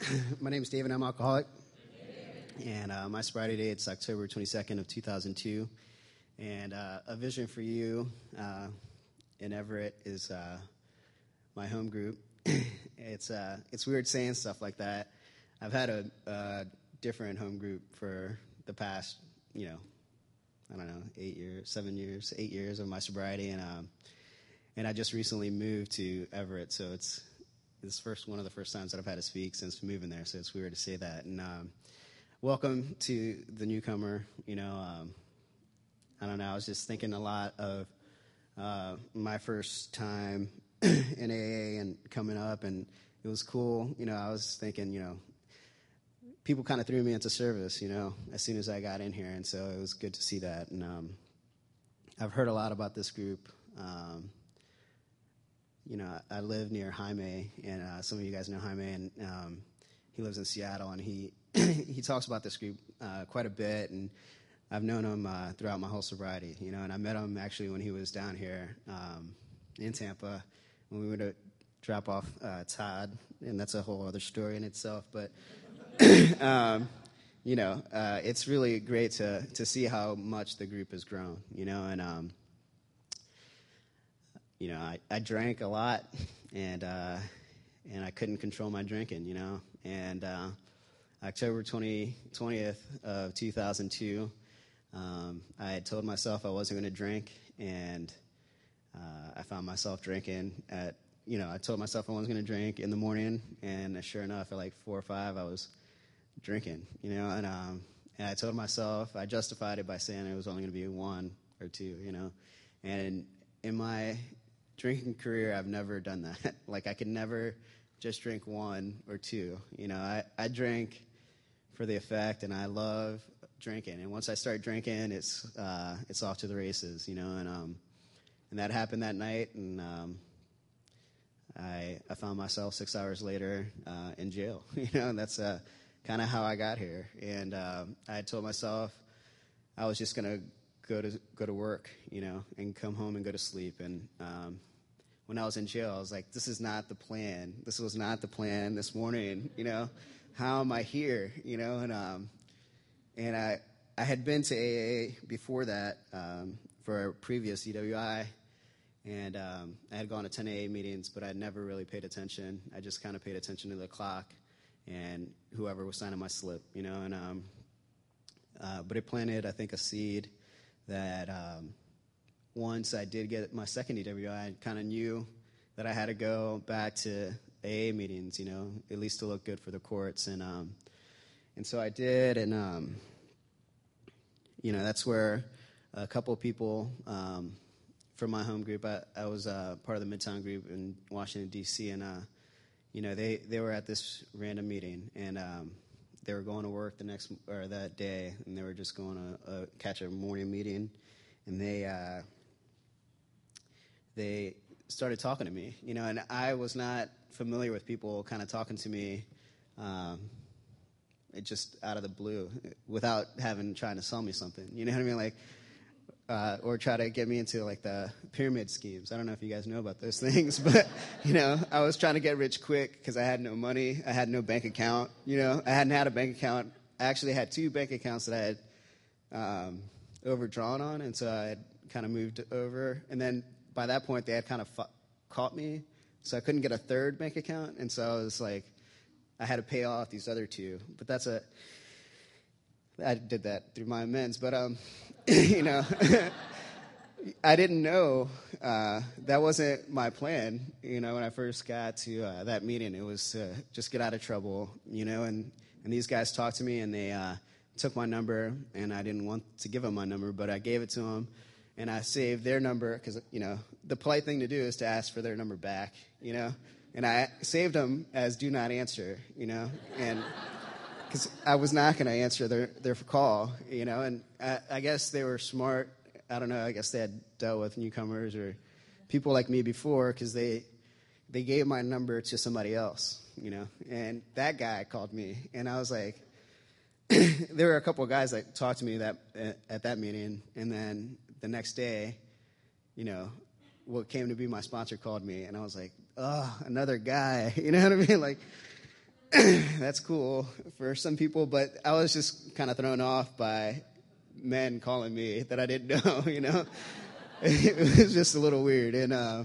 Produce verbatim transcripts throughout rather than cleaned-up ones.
My name is David. I'm an alcoholic. And uh, my sobriety date is October twenty-second of two thousand two. And uh, a vision for you uh, in Everett is uh, my home group. it's uh, it's weird saying stuff like that. I've had a, a different home group for the past, you know, I don't know, eight years, seven years, eight years of my sobriety, and um, and I just recently moved to Everett, so it's it's first one of the first times that I've had to speak since moving there. So it's weird to say that. And um, welcome to the newcomer. You know, um, I don't know. I was just thinking a lot of uh, my first time in A A and coming up, and it was cool. You know, I was thinking, you know, people kind of threw me into service, you know, as soon as I got in here, and so it was good to see that. And um, I've heard a lot about this group. Um, you know, I live near Jaime, and uh, some of you guys know Jaime, and um, he lives in Seattle, and he he talks about this group uh, quite a bit, and I've known him uh, throughout my whole sobriety, you know, and I met him actually when he was down here um, in Tampa when we went to drop off uh, Todd, and that's a whole other story in itself, but um, you know, uh, it's really great to to see how much the group has grown, you know, and um, you know, I, I drank a lot, and uh, and I couldn't control my drinking, you know, and uh, October twentieth of two thousand two, um, I had told myself I wasn't going to drink, and uh, I found myself drinking at, you know, I told myself I wasn't going to drink in the morning, and sure enough, at like four or five, I was drinking, you know, and um, and I told myself, I justified it by saying it was only going to be one or two, you know, and in my drinking career, I've never done that. Like, I could never just drink one or two, you know. I, I drink for the effect, and I love drinking, and once I start drinking, it's uh, it's off to the races, you know, and um, and that happened that night, and um, I I found myself six hours later uh, in jail, you know, and that's uh, kind of how I got here. And um, I had told myself I was just gonna go to go to work, you know, and come home and go to sleep. And um, when I was in jail, I was like, this is not the plan. This was not the plan this morning, you know. How am I here, you know? And um, and I I had been to A A before that um, for a previous E W I. And um, I had gone to ten A A meetings, but I had never really paid attention. I just kind of paid attention to the clock and whoever was signing my slip, you know. And um, uh, but it planted, I think, a seed that um, once I did get my second E W I, I kind of knew that I had to go back to A A meetings, you know, at least to look good for the courts. And um, and so I did, and um, you know, that's where a couple of people um, from my home group, I, I was uh, part of the Midtown group in Washington, D C, and uh, you know, they, they were at this random meeting, and um, they were going to work the next or that day, and they were just going to uh, catch a morning meeting, and they uh, they started talking to me, you know, and I was not familiar with people kind of talking to me, um, it just out of the blue, without having trying to sell me something, you know what I mean, like. Uh, or try to get me into, like, the pyramid schemes. I don't know if you guys know about those things, but, you know, I was trying to get rich quick because I had no money. I had no bank account, you know. I hadn't had a bank account. I actually had two bank accounts that I had um, overdrawn on, and so I had kind of moved over. And then by that point, they had kind of fu- caught me, so I couldn't get a third bank account. And so I was like, I had to pay off these other two. But that's a, I did that through my amends, but, um, you know, I didn't know uh, that wasn't my plan, you know, when I first got to uh, that meeting. It was to just get out of trouble, you know, and, and these guys talked to me, and they uh, took my number, and I didn't want to give them my number, but I gave it to them, and I saved their number because, you know, the polite thing to do is to ask for their number back, you know, and I saved them as do not answer, you know, and because I was not going to answer their, their call, you know, and I, I guess they were smart. I don't know. I guess they had dealt with newcomers or people like me before because they they gave my number to somebody else, you know, and that guy called me, and I was like, there were a couple of guys that talked to me that at that meeting, and then the next day, you know, what came to be my sponsor called me, and I was like, oh, another guy, you know what I mean, like. that's cool for some people, but I was just kind of thrown off by men calling me that I didn't know, you know. It was just a little weird, and uh,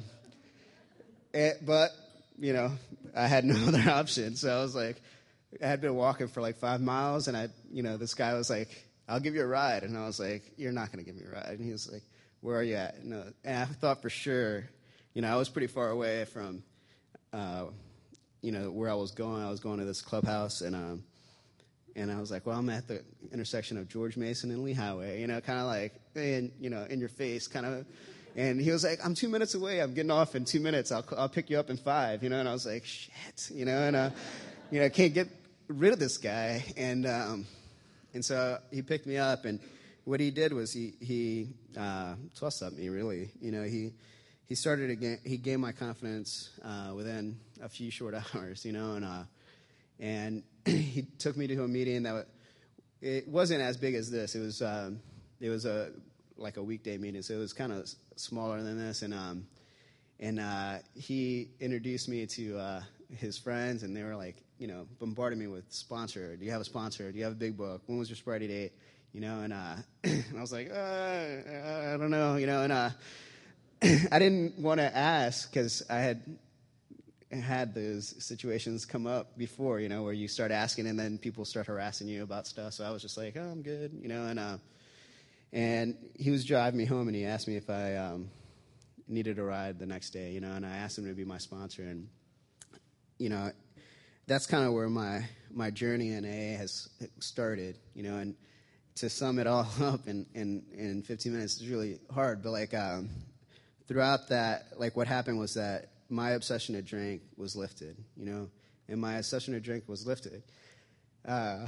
it, but you know, I had no other option, so I was like, I had been walking for like five miles, and I, you know, this guy was like, "I'll give you a ride," and I was like, "You're not going to give me a ride," and he was like, "Where are you at?" And, uh, and I thought for sure, you know, I was pretty far away from, uh, you know, where I was going. I was going to this clubhouse, and um, and I was like, well, I'm at the intersection of George Mason and Lee Highway, you know, kind of like, in, you know, in your face, kind of. And he was like, I'm two minutes away. I'm getting off in two minutes. I'll I'll pick you up in five, you know. And I was like, shit, you know, and uh, you know, I can't get rid of this guy. And um, and so he picked me up, and what he did was he he uh, tossed up me, really, you know. He he started again. He gained my confidence uh, within a few short hours, you know, and uh, and he took me to a meeting that it wasn't as big as this. It was um, it was a like a weekday meeting, so it was kind of smaller than this. And um, and uh, he introduced me to uh, his friends, and they were like, you know, bombarding me with sponsor. Do you have a sponsor? Do you have a big book? When was your sobriety date? You know, and uh, and I was like, uh, I don't know, you know, and uh, I didn't want to ask because I had. had those situations come up before, you know, where you start asking and then people start harassing you about stuff. So I was just like, oh, I'm good, you know, and uh, and he was driving me home, and he asked me if I um, needed a ride the next day, you know, and I asked him to be my sponsor. And, you know, that's kind of where my, my journey in A A has started, you know, and to sum it all up in, in, in fifteen minutes is really hard. But, like, um, throughout that, like, what happened was that my obsession to drink was lifted, you know, and my obsession to drink was lifted uh,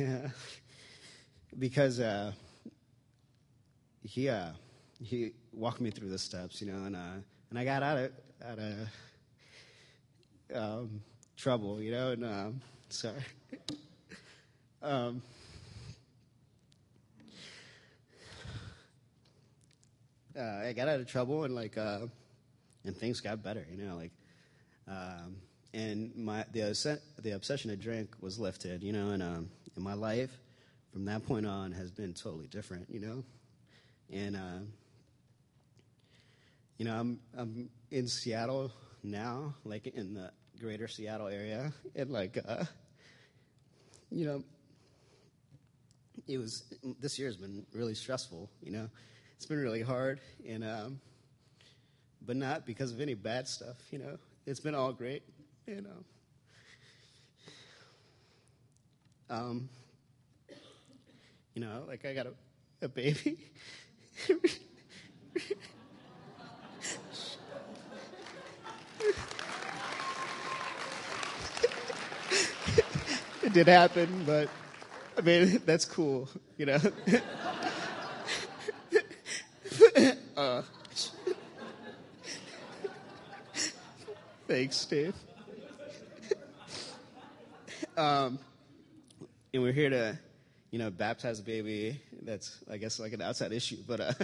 because uh, he uh, he walked me through the steps, you know, and uh, and I got out of out of um, trouble, you know, and um, sorry, um, uh, I got out of trouble, and like. Uh, And things got better, you know, like, um, and my the the obsession to drink was lifted, you know, and um, and my life from that point on has been totally different, you know, and uh, you know, I'm I'm in Seattle now, like in the greater Seattle area, and like, uh, you know, it was this year has been really stressful, you know, it's been really hard, and um. But not because of any bad stuff, you know. It's been all great, you know. Um, you know, like I got a, a baby. It did happen, but I mean, that's cool, you know. uh, Thanks, Steve. um, and we're here to, you know, baptize a baby. That's, I guess, like an outside issue. But, uh,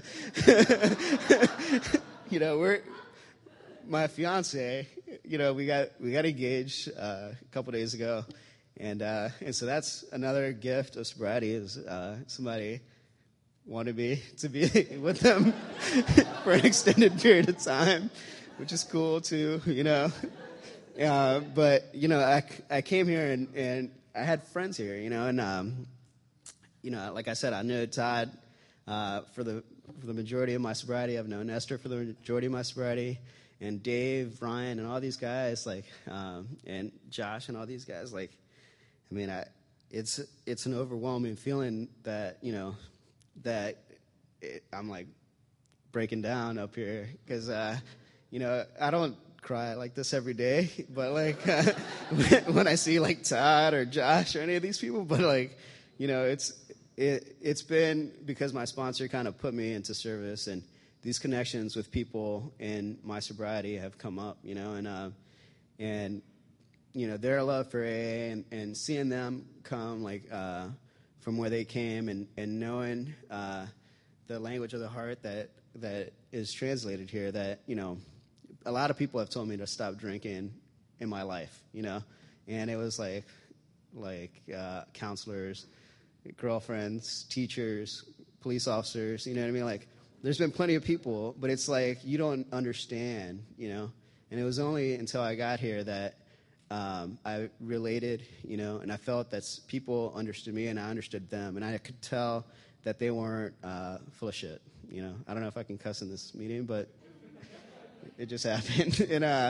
you know, we're, my fiance, you know, we got we got engaged uh, a couple days ago. And uh, and so that's another gift of sobriety is uh, somebody wanted me to be with them for an extended period of time, which is cool too, you know. Uh, but, you know, I, I came here and, and I had friends here, you know, and, um, you know, like I said, I know Todd uh, for the for the majority of my sobriety. I've known Esther for the majority of my sobriety, and Dave, Ryan, and all these guys, like, um, and Josh and all these guys, like, I mean, I, it's it's an overwhelming feeling that, you know, that it, I'm, like, breaking down up here because, uh, you know, I don't cry like this every day, but, like, uh, when I see, like, Todd or Josh or any of these people, but, like, you know, it's it, it's been because my sponsor kind of put me into service, and these connections with people in my sobriety have come up, you know, and, uh, and you know, their love for A A and, and seeing them come, like, uh, from where they came and, and knowing uh, the language of the heart that, that is translated here, that, you know, a lot of people have told me to stop drinking in my life, you know, and it was like like uh, counselors, girlfriends, teachers, police officers. You know what I mean? Like, there's been plenty of people, but it's like you don't understand, you know. And it was only until I got here that um, I related, you know, and I felt that people understood me and I understood them, and I could tell that they weren't uh, full of shit. You know, I don't know if I can cuss in this meeting, but it just happened. and uh,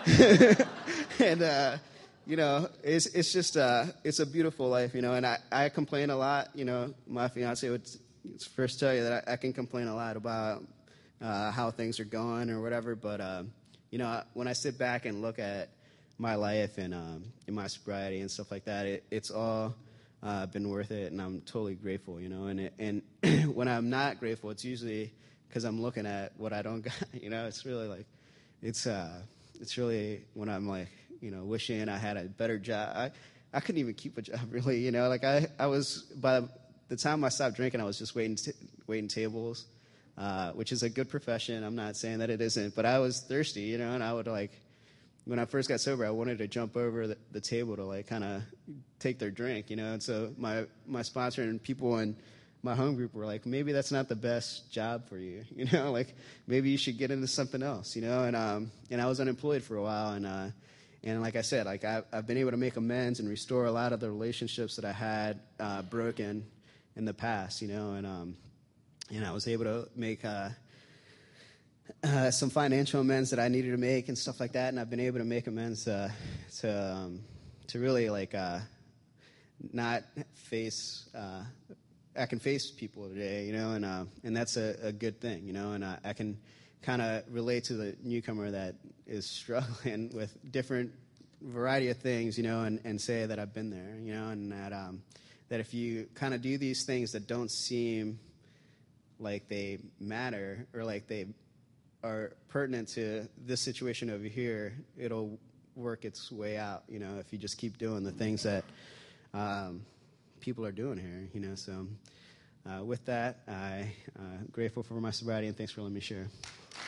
and uh, you know, it's it's just uh, it's a beautiful life, you know. And I, I complain a lot, you know. My fiance would first tell you that I, I can complain a lot about uh, how things are going or whatever, but um, you know, when I sit back and look at my life and um, in my sobriety and stuff like that, it, it's all uh, been worth it, and I'm totally grateful, you know. And it, and when I'm not grateful, it's usually because I'm looking at what I don't got, you know. It's really like, it's uh, it's really when I'm like, you know, wishing I had a better job. I, I couldn't even keep a job, really, you know. Like I, I was, by the time I stopped drinking, I was just waiting, t- waiting tables, uh, which is a good profession. I'm not saying that it isn't, but I was thirsty, you know, and I would like, when I first got sober, I wanted to jump over the, the table to like kind of take their drink, you know. And so my my sponsor and people in my home group were like, maybe that's not the best job for you, you know. Like maybe you should get into something else, you know. And um and I was unemployed for a while, and uh and like I said, like I, I've been able to make amends and restore a lot of the relationships that I had uh, broken in the past, you know. And um and I was able to make uh. Uh, some financial amends that I needed to make and stuff like that, and I've been able to make amends uh, to um, to really like uh, not face. Uh, I can face people today, you know, and uh, and that's a, a good thing, you know, and uh, I can kind of relate to the newcomer that is struggling with different variety of things, you know, and, and say that I've been there, you know, and that um, that if you kind of do these things that don't seem like they matter or like they are pertinent to this situation over here, it'll work its way out, you know, if you just keep doing the things that um, people are doing here, you know. So uh, with that, I'm uh, grateful for my sobriety, and thanks for letting me share.